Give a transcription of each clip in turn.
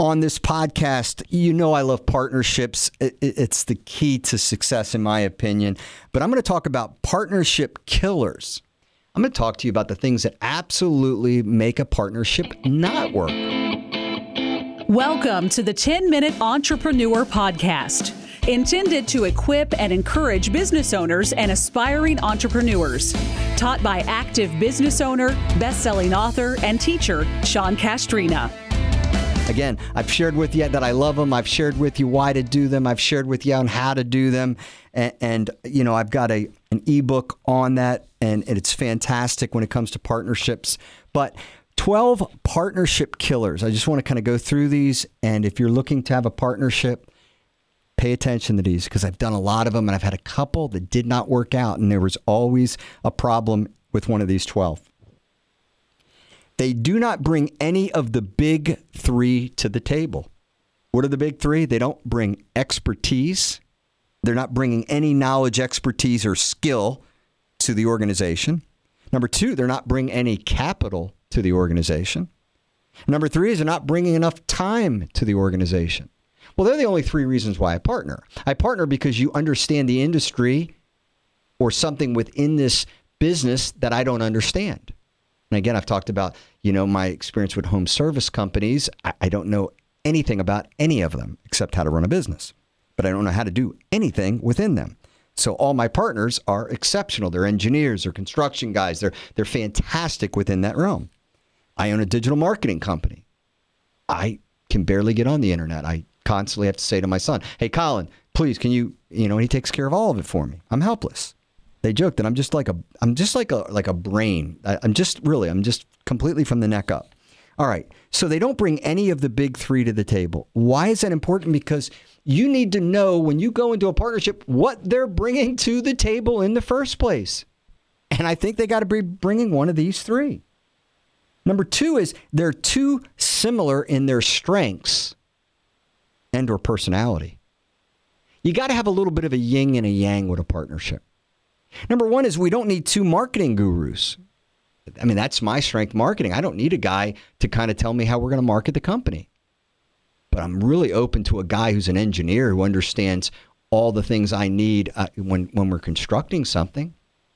On this podcast, you know I love partnerships. It's the key to success, in my opinion. But I'm going to talk about partnership killers. I'm going to talk to you about the things that absolutely make a partnership not work. Welcome to the 10-Minute Entrepreneur Podcast, intended to equip and encourage business owners and aspiring entrepreneurs. Taught by active business owner, best-selling author, and teacher, Sean Castrina. Again, I've shared with you that I love them. I've shared with you why to do them. I've shared with you on how to do them. And you know, I've got an ebook on that, and it's fantastic when it comes to partnerships. But 12 partnership killers. I just want to kind of go through these. And if you're looking to have a partnership, pay attention to these, because I've done a lot of them, and I've had a couple that did not work out. And there was always a problem with one of these 12. They do not bring any of the big three to the table. What are the big three? They don't bring expertise. They're not bringing any knowledge, expertise, or skill to the organization. Number two, they're not bringing any capital to the organization. Number three is they're not bringing enough time to the organization. Well, they're the only three reasons why I partner. I partner because you understand the industry or something within this business that I don't understand. And again, I've talked about, my experience with home service companies. I don't know anything about any of them except how to run a business, but I don't know how to do anything within them. So all my partners are exceptional. They're engineers, they're construction guys. They're fantastic within that realm. I own a digital marketing company. I can barely get on the internet. I constantly have to say to my son, "Hey, Colin, please, can you," and he takes care of all of it for me. I'm helpless. They joke that I'm just like a brain. I'm just completely from the neck up. All right. So they don't bring any of the big three to the table. Why is that important? Because you need to know when you go into a partnership what they're bringing to the table in the first place. And I think they got to be bringing one of these three. Number two is they're too similar in their strengths and or personality. You got to have a little bit of a yin and a yang with a partnership. Number one is we don't need two marketing gurus. I mean, that's my strength, marketing. I don't need a guy to kind of tell me how we're going to market the company. But I'm really open to a guy who's an engineer who understands all the things I need when we're constructing something.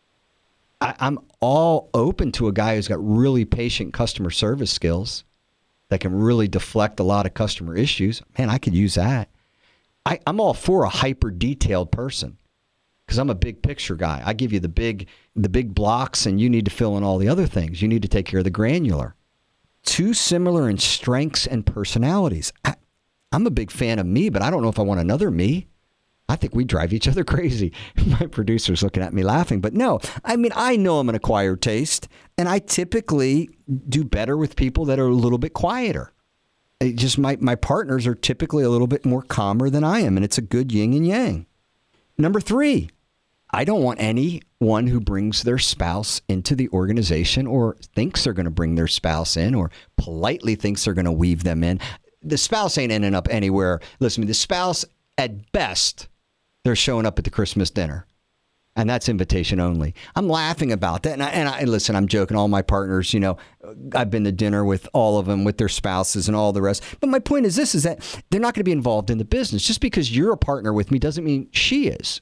I'm all open to a guy who's got really patient customer service skills that can really deflect a lot of customer issues. Man, I could use that. I'm all for a hyper detailed person, because I'm a big picture guy. I give you the big blocks, and you need to fill in all the other things. You need to take care of the granular. Too similar in strengths and personalities. I'm a big fan of me, but I don't know if I want another me. I think we drive each other crazy. My producer's looking at me laughing, but no. I mean, I know I'm an acquired taste, and I typically do better with people that are a little bit quieter. It just my partners are typically a little bit more calmer than I am, and it's a good yin and yang. Number three, I don't want anyone who brings their spouse into the organization or thinks they're going to bring their spouse in or politely thinks they're going to weave them in. The spouse ain't ending up anywhere. Listen to me, the spouse, at best, they're showing up at the Christmas dinner. And that's invitation only. I'm laughing about that. And I listen, I'm joking. All my partners, I've been to dinner with all of them with their spouses and all the rest. But my point is this, is that they're not going to be involved in the business. Just because you're a partner with me doesn't mean she is.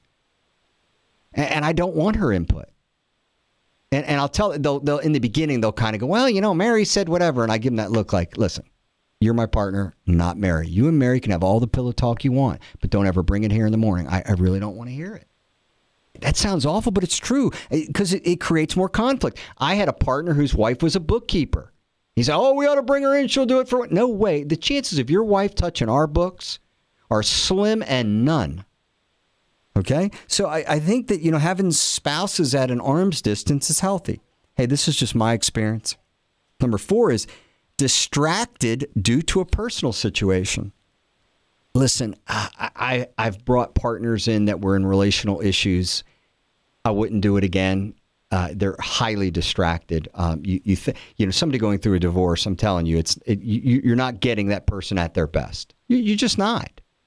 And I don't want her input. And I'll tell they'll in the beginning, they'll kind of go, well, Mary said whatever. And I give them that look like, listen, you're my partner, not Mary. You and Mary can have all the pillow talk you want, but don't ever bring it here in the morning. I really don't want to hear it. That sounds awful, but it's true, because it creates more conflict. I had a partner whose wife was a bookkeeper. He said, we ought to bring her in. She'll do it for what? No way. The chances of your wife touching our books are slim and none. Okay? So I think that, having spouses at an arm's distance is healthy. Hey, this is just my experience. Number four is distracted due to a personal situation. Listen, I've brought partners in that were in relational issues. I wouldn't do it again. They're highly distracted. Somebody going through a divorce, I'm telling you, you're not getting that person at their best. You're just not.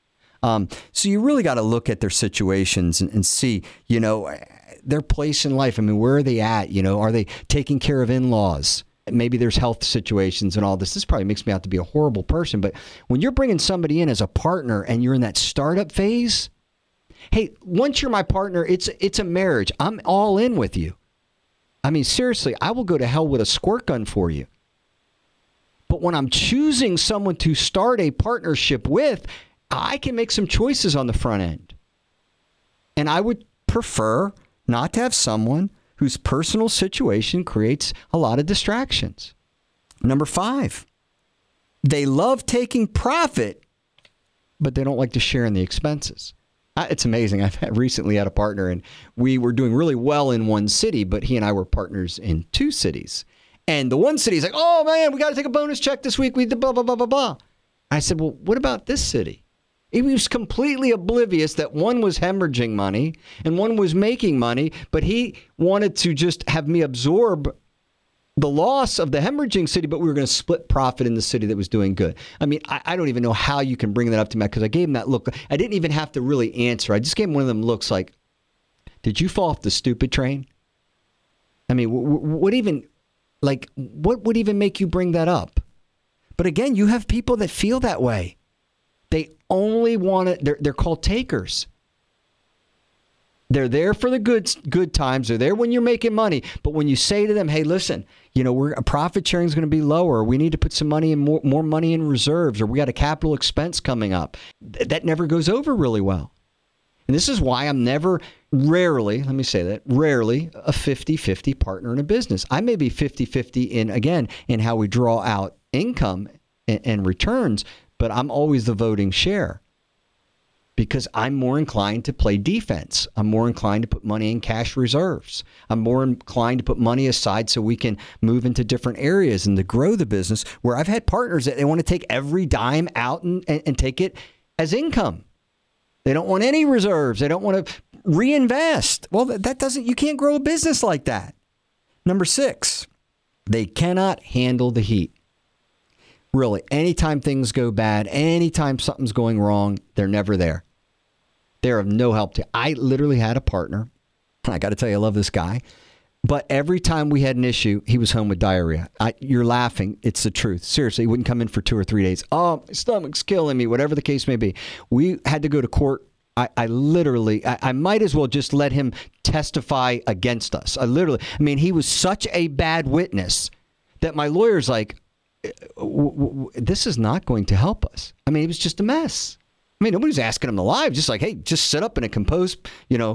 So you really got to look at their situations and see, their place in life. I mean, where are they at? Are they taking care of in-laws? maybe there's health situations and all this. This probably makes me out to be a horrible person. But when you're bringing somebody in as a partner and you're in that startup phase, hey, once you're my partner, it's a marriage. I'm all in with you. I mean, seriously, I will go to hell with a squirt gun for you. But when I'm choosing someone to start a partnership with, I can make some choices on the front end. And I would prefer not to have someone whose personal situation creates a lot of distractions. Number 5, they love taking profit, but they don't like to share in the expenses. It's amazing. I've recently had a partner, and we were doing really well in one city, but he and I were partners in 2 cities. And the one city is like, oh, man, we got to take a bonus check this week. We did blah, blah, blah, blah, blah. I said, well, what about this city? He was completely oblivious that one was hemorrhaging money and one was making money, but he wanted to just have me absorb the loss of the hemorrhaging city, but we were going to split profit in the city that was doing good. I mean, I don't even know how you can bring that up to me, because I gave him that look. I didn't even have to really answer. I just gave him one of them looks like, did you fall off the stupid train? I mean, what would even make you bring that up? But again, you have people that feel that way. They only want it. They're called takers. They're there for the good times. They're there when you're making money. But when you say to them, hey, listen, profit sharing is going to be lower. We need to put some money in, more money in reserves, or we got a capital expense coming up. That never goes over really well. And this is why I'm rarely a 50-50 partner in a business. I may be 50-50 in how we draw out income and returns, but I'm always the voting share, because I'm more inclined to play defense. I'm more inclined to put money in cash reserves. I'm more inclined to put money aside so we can move into different areas and to grow the business, where I've had partners that they want to take every dime out and take it as income. They don't want any reserves. They don't want to reinvest. Well, you can't grow a business like that. Number 6, they cannot handle the heat. Really, anytime things go bad, anytime something's going wrong, they're never there. They're of no help to. I literally had a partner, and I got to tell you, I love this guy, but every time we had an issue, he was home with diarrhea. You're laughing. It's the truth. Seriously, he wouldn't come in for 2 or 3 days. Oh, my stomach's killing me, whatever the case may be. We had to go to court. I might as well just let him testify against us. He was such a bad witness that my lawyer's like, this is not going to help us. It was just a mess. Nobody's asking him to lie. Just like, hey, just sit up in a composed,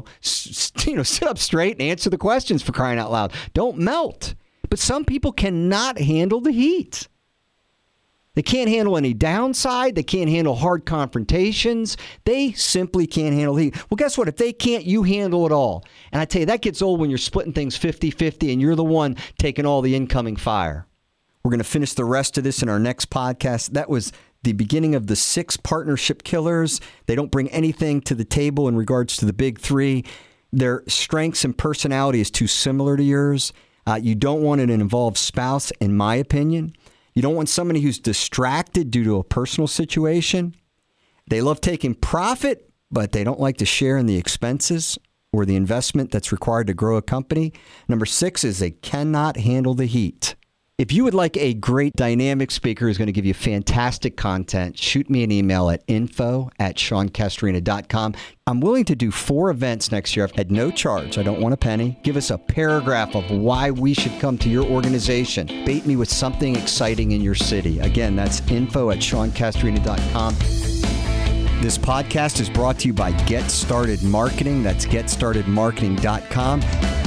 sit up straight and answer the questions, for crying out loud. Don't melt. But some people cannot handle the heat. They can't handle any downside. They can't handle hard confrontations. They simply can't handle the heat. Well, guess what? If they can't, you handle it all. And I tell you, that gets old when you're splitting things 50-50 and you're the one taking all the incoming fire. We're going to finish the rest of this in our next podcast. That was the beginning of the 6 partnership killers. They don't bring anything to the table in regards to the big 3. Their strengths and personality is too similar to yours. You don't want an involved spouse, in my opinion. You don't want somebody who's distracted due to a personal situation. They love taking profit, but they don't like to share in the expenses or the investment that's required to grow a company. Number 6 is they cannot handle the heat. If you would like a great dynamic speaker who's going to give you fantastic content, shoot me an email at info@SeanCastorina.com. I'm willing to do 4 events next year at no charge. I don't want a penny. Give us a paragraph of why we should come to your organization. Bait me with something exciting in your city. Again, that's info@SeanCastorina.com. This podcast is brought to you by Get Started Marketing. That's GetStartedMarketing.com.